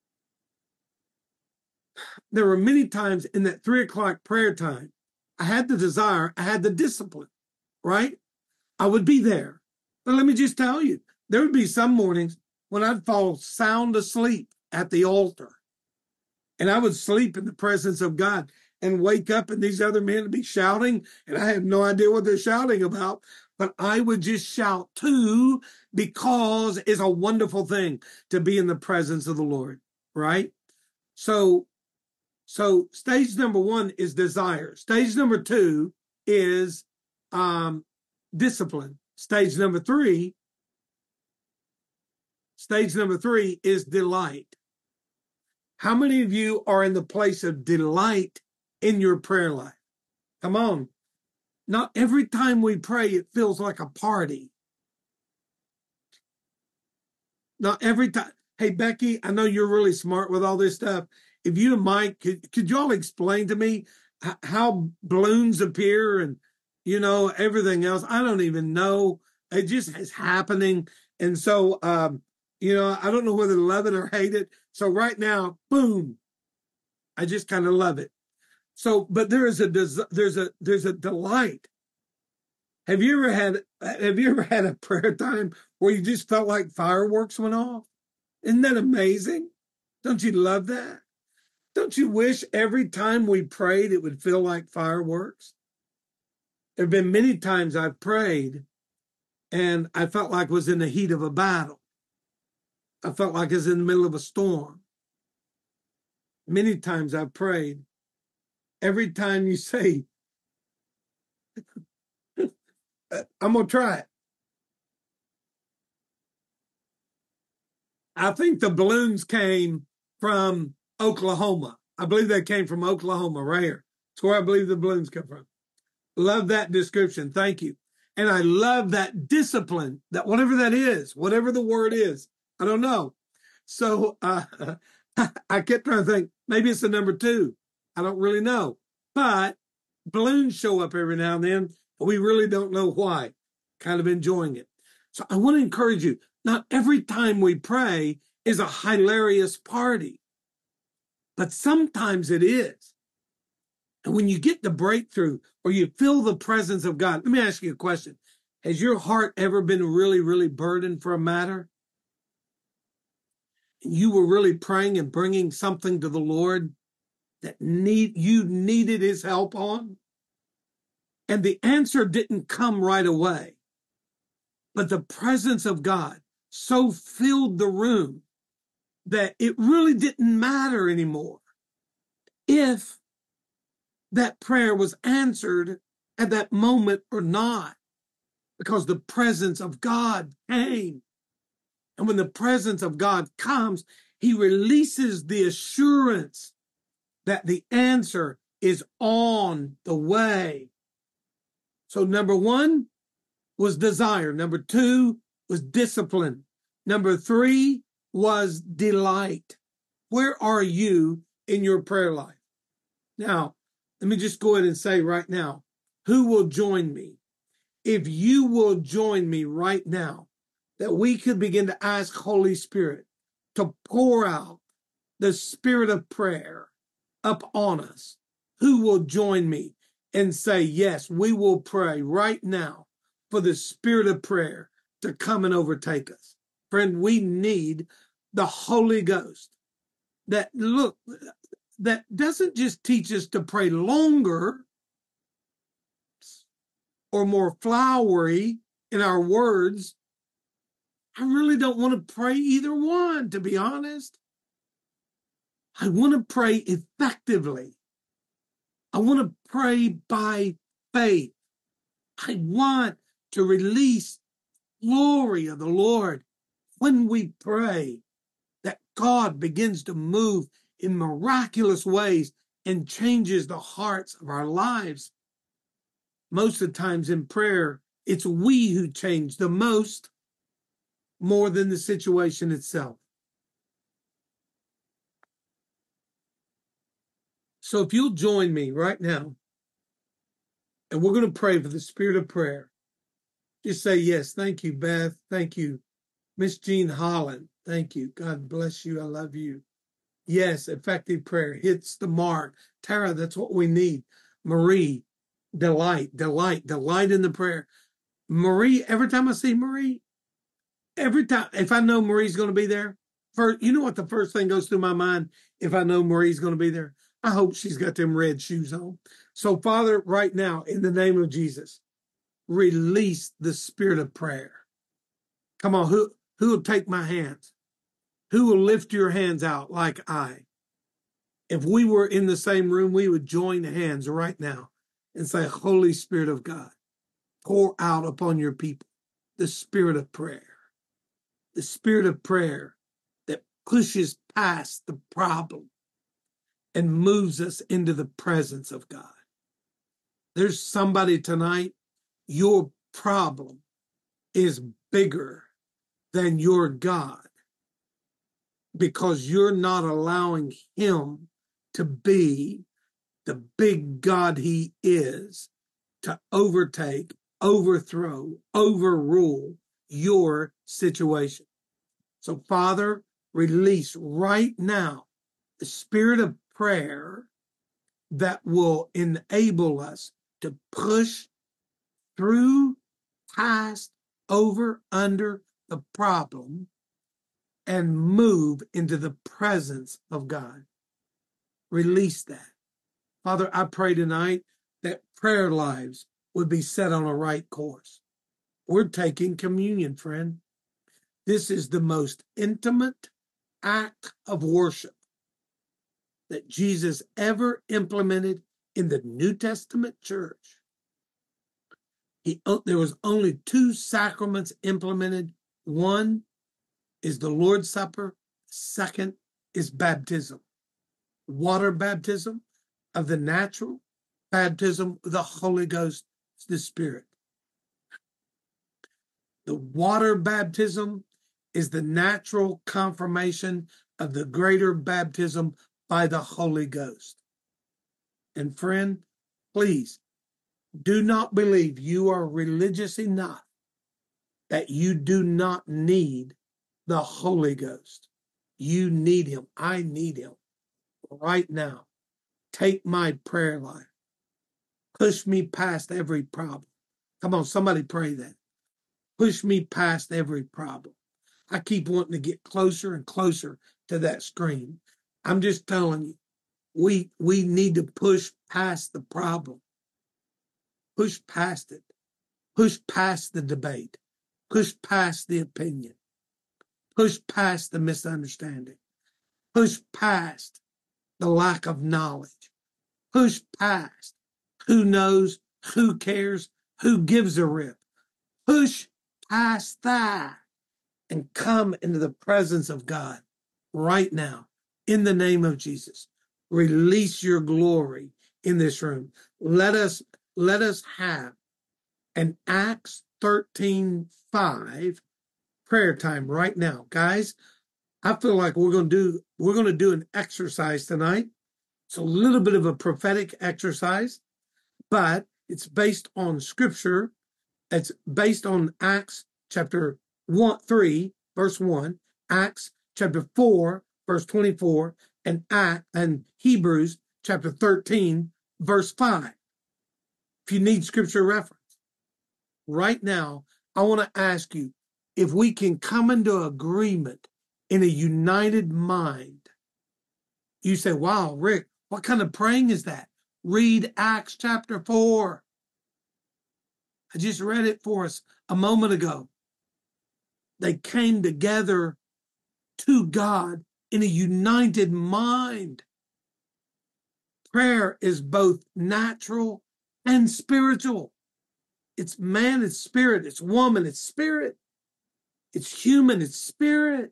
There were many times in that 3 o'clock prayer time, I had the desire, I had the discipline, right? I would be there. But let me just tell you, there would be some mornings when I'd fall sound asleep at the altar. And I would sleep in the presence of God and wake up and these other men would be shouting. And I had no idea what they're shouting about. But I would just shout too, because it's a wonderful thing to be in the presence of the Lord, right? So stage number 1 is desire. Stage number 2 is discipline. Stage number 3 is delight. How many of you are in the place of delight in your prayer life? Come on. Not every time we pray, it feels like a party. Not every time. Hey, Becky, I know you're really smart with all this stuff. If you and Mike, could y'all explain to me how balloons appear and, everything else? I don't even know. It just is happening. And so, I don't know whether to love it or hate it. So right now, boom, I just kind of love it. So, but there's a delight. Have you ever had a prayer time where you just felt like fireworks went off? Isn't that amazing? Don't you love that? Don't you wish every time we prayed it would feel like fireworks? There have been many times I've prayed and I felt like I was in the heat of a battle. I felt like I was in the middle of a storm. Many times I've prayed. Every time you say, I'm going to try it. I think the balloons came from Oklahoma. I believe they came from Oklahoma, right here. That's where I believe the balloons come from. Love that description. Thank you. And I love that discipline, that whatever that is, whatever the word is, I don't know. So I kept trying to think, maybe it's the number 2. I don't really know. But balloons show up every now and then. We really don't know why. Kind of enjoying it. So I want to encourage you, not every time we pray is a hilarious party. But sometimes it is. And when you get the breakthrough or you feel the presence of God, let me ask you a question. Has your heart ever been really, really burdened for a matter? And you were really praying and bringing something to the Lord that you needed his help on? And the answer didn't come right away. But the presence of God so filled the room that it really didn't matter anymore if that prayer was answered at that moment or not, because the presence of God came. And when the presence of God comes, he releases the assurance that the answer is on the way. So number 1 was desire. Number 2 was discipline. Number 3 was delight. Where are you in your prayer life? Now, let me just go ahead and say right now, who will join me? If you will join me right now, that we could begin to ask Holy Spirit to pour out the spirit of prayer up on us. Who will join me and say, yes, we will pray right now for the spirit of prayer to come and overtake us? Friend, we need the Holy Ghost that doesn't just teach us to pray longer or more flowery in our words. I really don't want to pray either one, to be honest. I want to pray effectively. I want to pray by faith. I want to release glory of the Lord when we pray, that God begins to move in miraculous ways and changes the hearts of our lives. Most of the times in prayer, it's we who change the most, more than the situation itself. So if you'll join me right now, and we're going to pray for the spirit of prayer. Just say yes. Thank you, Beth. Thank you, Miss Jean Holland. Thank you. God bless you. I love you. Yes, effective prayer hits the mark. Tara, that's what we need. Marie, delight in the prayer. Marie, every time I see Marie, every time, if I know Marie's going to be there, first, you know what the first thing goes through my mind if I know Marie's going to be there? I hope she's got them red shoes on. So, Father, right now, in the name of Jesus, release the spirit of prayer. Come on, who will take my hands? Who will lift your hands out like I? If we were in the same room, we would join hands right now and say, Holy Spirit of God, pour out upon your people the spirit of prayer. The spirit of prayer that pushes past the problem and moves us into the presence of God. There's somebody tonight, your problem is bigger than your God because you're not allowing him to be the big God he is, to overtake, overthrow, overrule your situation. So, Father, release right now the spirit of prayer that will enable us to push through, past, over, under the problem and move into the presence of God. Release that. Father, I pray tonight that prayer lives would be set on a right course. We're taking communion, friend. This is the most intimate act of worship that Jesus ever implemented in the New Testament church. There was only two sacraments implemented. One is the Lord's Supper. Second is baptism. Water baptism of the natural, baptism of the Holy Ghost, the Spirit. The water baptism is the natural confirmation of the greater baptism by the Holy Ghost. And friend, please do not believe you are religious enough that you do not need the Holy Ghost. You need him. I need him right now. Take my prayer life. Push me past every problem. Come on, somebody pray that. Push me past every problem. I keep wanting to get closer and closer to that screen. I'm just telling you, we need to push past the problem. Push past it. Push past the debate. Push past the opinion. Push past the misunderstanding. Push past the lack of knowledge. Push past who knows, who cares, who gives a rip. Push past that and come into the presence of God right now in the name of Jesus. Release your glory in this room. Let us have an Acts 13:5 prayer time right now. Guys, I feel like we're going to do an exercise tonight. It's a little bit of a prophetic exercise, but it's based on scripture. It's based on Acts chapter 3, verse 1, Acts chapter 4, verse 24, and Hebrews chapter 13, verse 5. If you need scripture reference. Right now, I want to ask you if we can come into agreement in a united mind. You say, wow, Rick, what kind of praying is that? Read Acts chapter 4. I just read it for us a moment ago. They came together to God in a united mind. Prayer is both natural and spiritual. It's man, it's spirit. It's woman, it's spirit. It's human, it's spirit.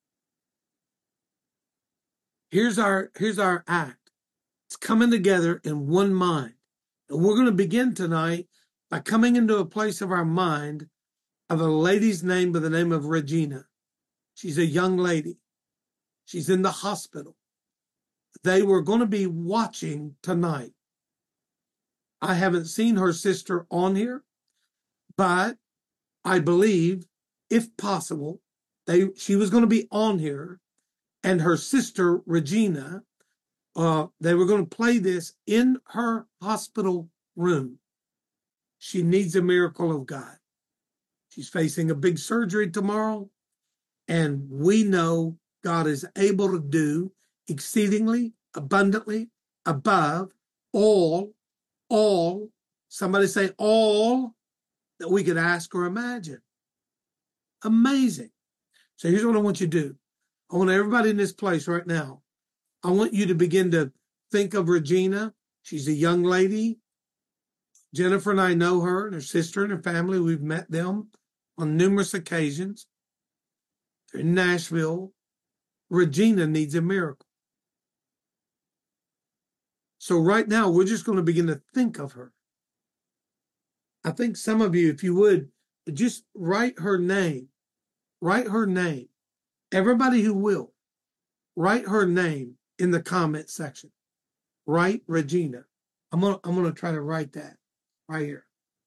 Here's our act. It's coming together in one mind. And we're going to begin tonight by coming into a place of our mind of a lady's name by the name of Regina. She's a young lady. She's in the hospital. They were going to be watching tonight. I haven't seen her sister on here, but I believe, if possible, she was going to be on here, and her sister, Regina, they were going to play this in her hospital room. She needs a miracle of God. She's facing a big surgery tomorrow, and we know God is able to do exceedingly, abundantly, above all, somebody say all, that we could ask or imagine. Amazing. So here's what I want you to do. I want everybody in this place right now, I want you to begin to think of Regina. She's a young lady. Jennifer and I know her and her sister and her family. We've met them on numerous occasions. They're in Nashville. Regina needs a miracle. So right now, we're just going to begin to think of her. I think some of you, if you would, just write her name. Write her name. Everybody who will, write her name in the comment section. Write Regina. I'm gonna try to write that right here.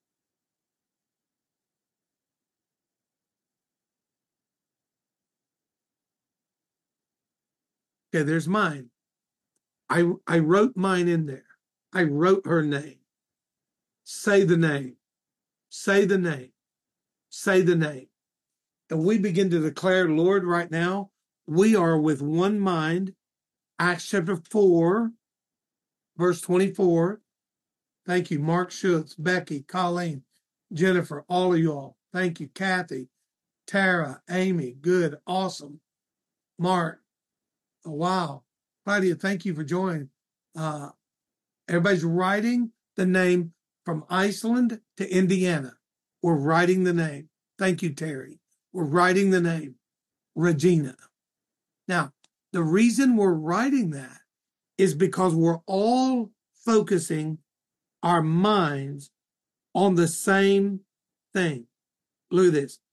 Okay, there's mine. I wrote mine in there. I wrote her name. Say the name. Say the name. Say the name. And we begin to declare, Lord, right now, we are with one mind. Acts chapter 4, verse 24. Thank you, Mark Schutz, Becky, Colleen, Jennifer, all of you all. Thank you, Kathy, Tara, Amy, good, awesome. Mark, oh, wow. Claudia, thank you for joining. Everybody's writing the name from Iceland to Indiana. We're writing the name. Thank you, Terry. We're writing the name, Regina. Now, the reason we're writing that is because we're all focusing our minds on the same thing. Look at this.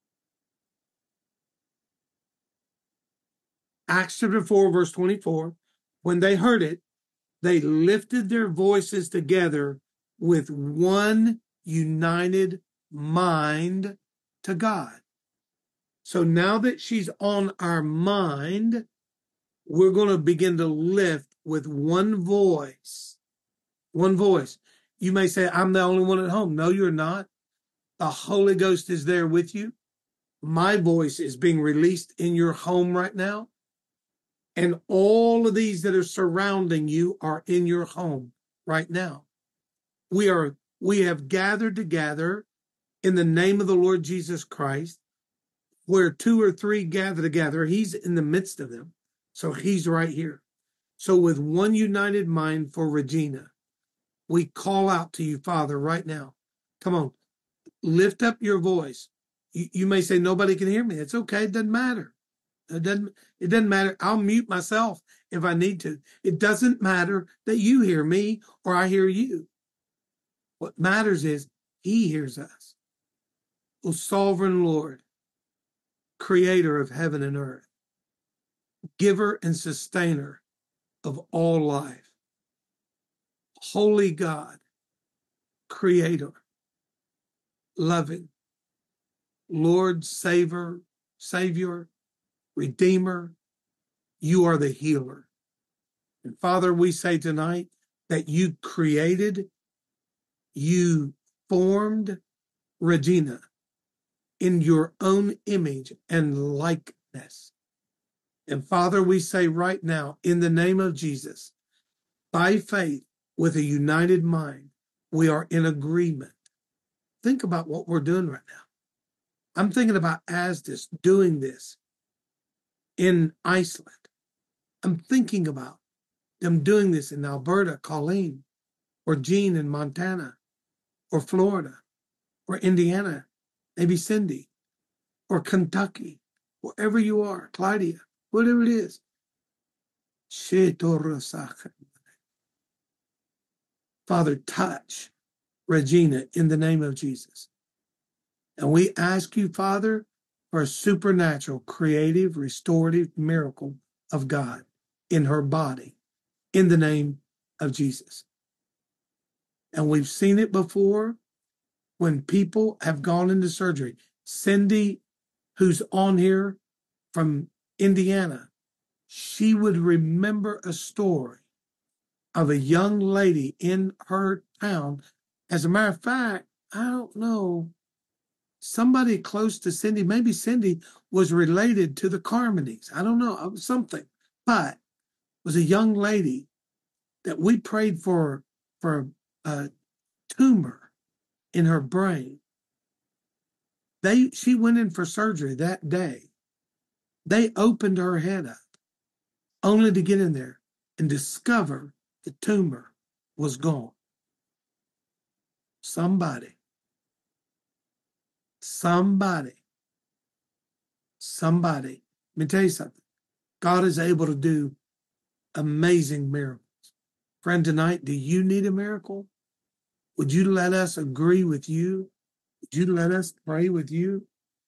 Acts chapter 4, verse 24. When they heard it, they lifted their voices together with one united mind to God. So now that she's on our mind, we're going to begin to lift with one voice. One voice. You may say, I'm the only one at home. No, you're not. The Holy Ghost is there with you. My voice is being released in your home right now. And all of these that are surrounding you are in your home right now. We have gathered together in the name of the Lord Jesus Christ, where 2 or 3 gather together. He's in the midst of them. So he's right here. So with one united mind for Regina, we call out to you, Father, right now. Come on, lift up your voice. You may say, nobody can hear me. It's okay. It doesn't matter. It doesn't matter. I'll mute myself if I need to. It doesn't matter that you hear me or I hear you. What matters is he hears us. O sovereign Lord, creator of heaven and earth, giver and sustainer of all life, holy God, creator, loving, Lord, Savior, Redeemer. You are the healer. And Father, we say tonight that you created, you formed Regina in your own image and likeness. And Father, we say right now, in the name of Jesus, by faith, with a united mind, we are in agreement. Think about what we're doing right now. I'm thinking about Asdis doing this in Iceland. I'm thinking about them doing this in Alberta, Colleen, or Jean in Montana, or Florida, or Indiana, maybe Cindy, or Kentucky, wherever you are, Clydia, whatever it is. Father, touch Regina in the name of Jesus. And we ask you, Father, for a supernatural, creative, restorative miracle of God in her body in the name of Jesus. And we've seen it before when people have gone into surgery. Cindy, who's on here from Indiana, she would remember a story of a young lady in her town. As a matter of fact, I don't know, somebody close to Cindy, maybe Cindy was related to the Carmonies. I don't know, something. But it was a young lady that we prayed for a tumor in her brain. She went in for surgery that day. They opened her head up only to get in there and discover the tumor was gone. Somebody, let me tell you something. God is able to do amazing miracles. Friend, tonight, do you need a miracle? Would you let us agree with you? Would you let us pray with you?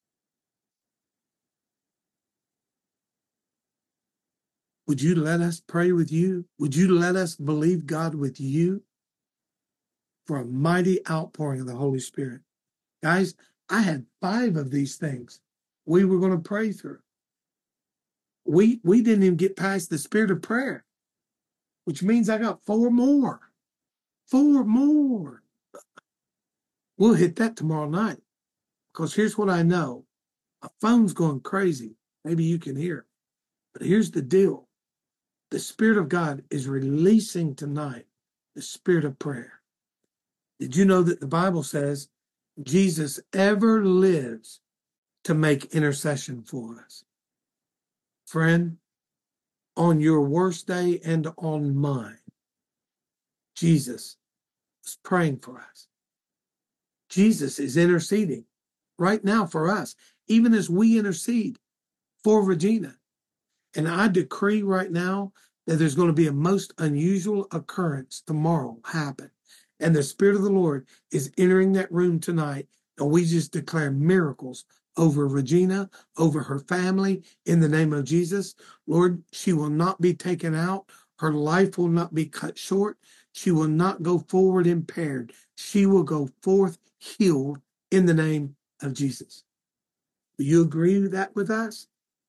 Would you let us pray with you? Would you let us believe God with you for a mighty outpouring of the Holy Spirit? Guys, I had 5 of these things we were going to pray through. We didn't even get past the spirit of prayer, which means I got 4 more. 4 more. We'll hit that tomorrow night. Because here's what I know. My phone's going crazy. Maybe you can hear. But here's the deal. The Spirit of God is releasing tonight the spirit of prayer. Did you know that the Bible says Jesus ever lives to make intercession for us? Friend, on your worst day and on mine, Jesus is praying for us. Jesus is interceding right now for us, even as we intercede for Regina. And I decree right now that there's going to be a most unusual occurrence tomorrow happen. And the Spirit of the Lord is entering that room tonight. And we just declare miracles over Regina, over her family, in the name of Jesus. Lord, she will not be taken out. Her life will not be cut short. She will not go forward impaired. She will go forth healed in the name of Jesus. Do you agree with that with us?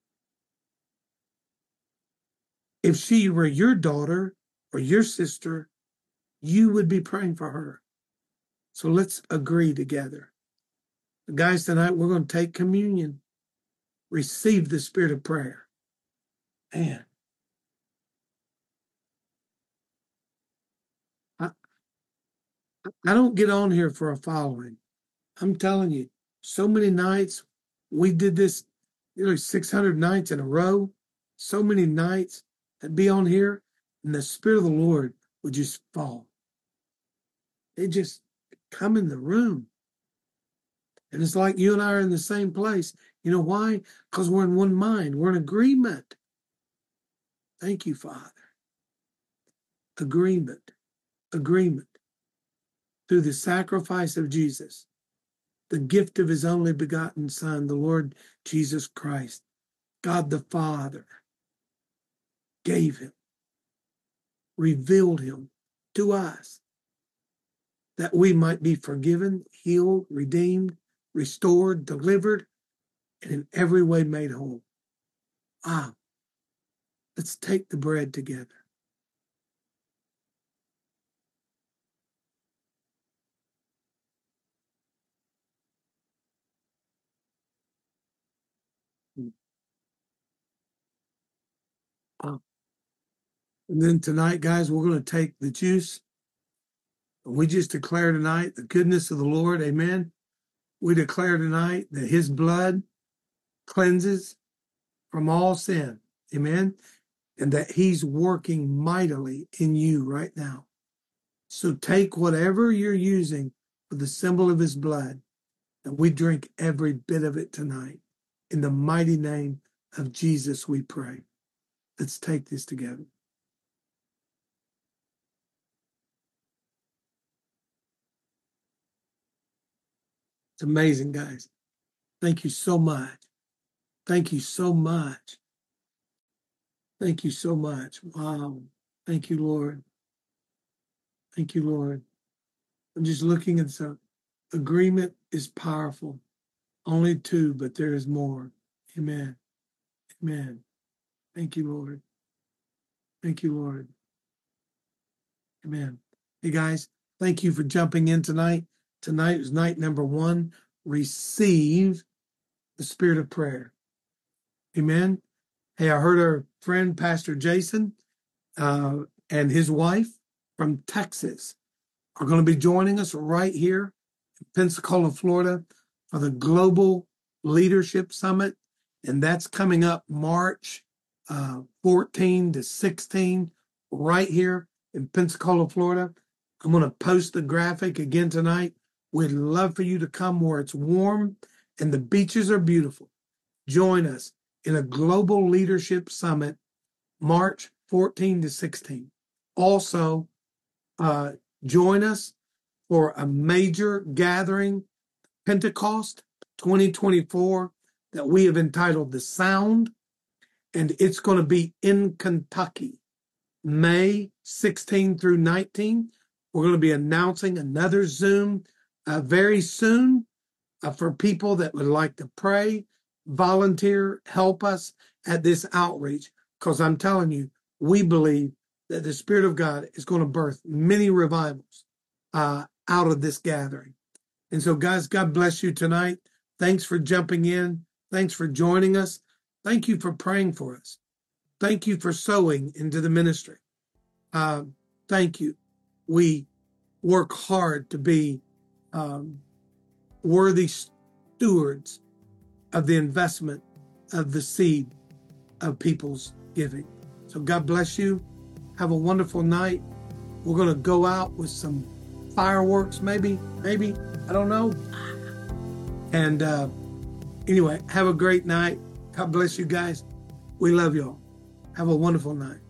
If she were your daughter or your sister, you would be praying for her. So let's agree together. Guys, tonight we're going to take communion. Receive the spirit of prayer. Man, I don't get on here for a following. I'm telling you, so many nights we did this, 600 nights in a row. So many nights I'd be on here and the Spirit of the Lord would just fall. It just come in the room. And it's like you and I are in the same place. You know why? Because we're in one mind. We're in agreement. Thank you, Father. Agreement. Through the sacrifice of Jesus, the gift of his only begotten Son, the Lord Jesus Christ, God the Father gave him, revealed him to us, that we might be forgiven, healed, redeemed, restored, delivered, and in every way made whole. Wow. Let's take the bread together. And then tonight, guys, we're going to take the juice. And we just declare tonight the goodness of the Lord. Amen. We declare tonight that his blood cleanses from all sin. Amen. And that he's working mightily in you right now. So take whatever you're using for the symbol of his blood, and we drink every bit of it tonight. In the mighty name of Jesus, we pray. Let's take this together. It's amazing, guys. Thank you so much. Thank you so much. Thank you so much. Wow. Thank you, Lord. Thank you, Lord. I'm just looking at some agreement is powerful. Only two, but there is more. Amen. Amen. Thank you, Lord. Thank you, Lord. Amen. Hey, guys, thank you for jumping in tonight. Tonight is night number 1. Receive the spirit of prayer. Amen. Hey, I heard our friend, Pastor Jason, and his wife from Texas are going to be joining us right here in Pensacola, Florida for the Global Leadership Summit. And that's coming up March 14 to 16 right here in Pensacola, Florida. I'm going to post the graphic again tonight. We'd love for you to come where it's warm and the beaches are beautiful. Join us in a Global Leadership Summit, March 14 to 16. Also, join us for a major gathering, Pentecost 2024, that we have entitled The Sound, and it's going to be in Kentucky, May 16 through 19. We're going to be announcing another Zoom very soon for people that would like to pray, volunteer, help us at this outreach, because I'm telling you, we believe that the Spirit of God is going to birth many revivals out of this gathering. And so, guys, God bless you tonight. Thanks for jumping in. Thanks for joining us. Thank you for praying for us. Thank you for sowing into the ministry. Thank you. We work hard to be worthy stewards of the investment of the seed of people's giving. So God bless you. Have a wonderful night. We're going to go out with some fireworks, maybe, I don't know. And anyway, have a great night. God bless you guys. We love y'all. Have a wonderful night.